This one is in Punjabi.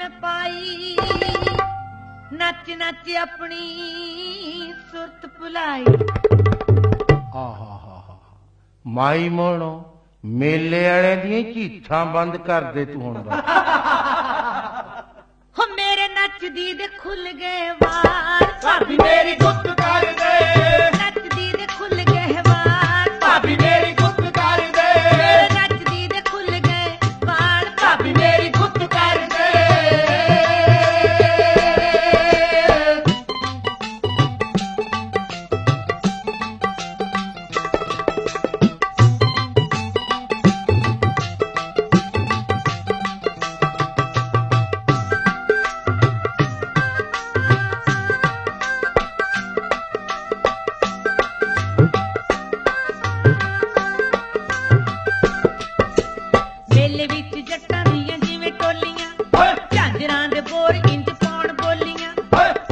ਮੈਂ ਪਾਈ, ਨੱਚ ਨੱਚ ਆਪਣੀ ਸੁਰਤ ਭੁਲਾਈ। ਆਹਾ ਮਾਈ ਮੋਣੋ ਮੇਲੇ ਵਾਲੇ ਦੀਆਂ ਝੀਠਾਂ ਬੰਦ ਕਰ ਦੇ ਤੂੰ ਹੁਣ ਬਸ। ਹੋ ਮੇਰੇ ਨੱਚਦੀ ਦੇ ਖੁੱਲ ਗਏ ਵਾਰ, ਭਾਬੀ ਮੇਰੀ ਗੁੱਤ ਕਰ ਦੇ, ਨੱਚਦੀ ਦੇ ਖੁੱਲ ਗਏ ਵਾਰ, ਭਾਬੀ ਮੇਰੀ ਗੁੱਤ ਕਰ ਦੇ, ਮੇਰੇ ਨੱਚਦੀ ਦੇ ਖੁੱਲ ਗਏ ਵਾਰ, ਭਾਬੀ ਮੇਰੀ ਗੁੱਤ ਕਰ ਦੇ। ਮੇਲੇ ਵਿੱਚ ਜੱਟਾਂ ਦੀਆਂ ਜਿਵੇਂ ਟੋਲੀਆਂ, ਝਾਂਜਰਾਂ ਦੇ ਬੋਰ ਇੰਜ ਪਾਉਣ ਬੋਲੀਆਂ,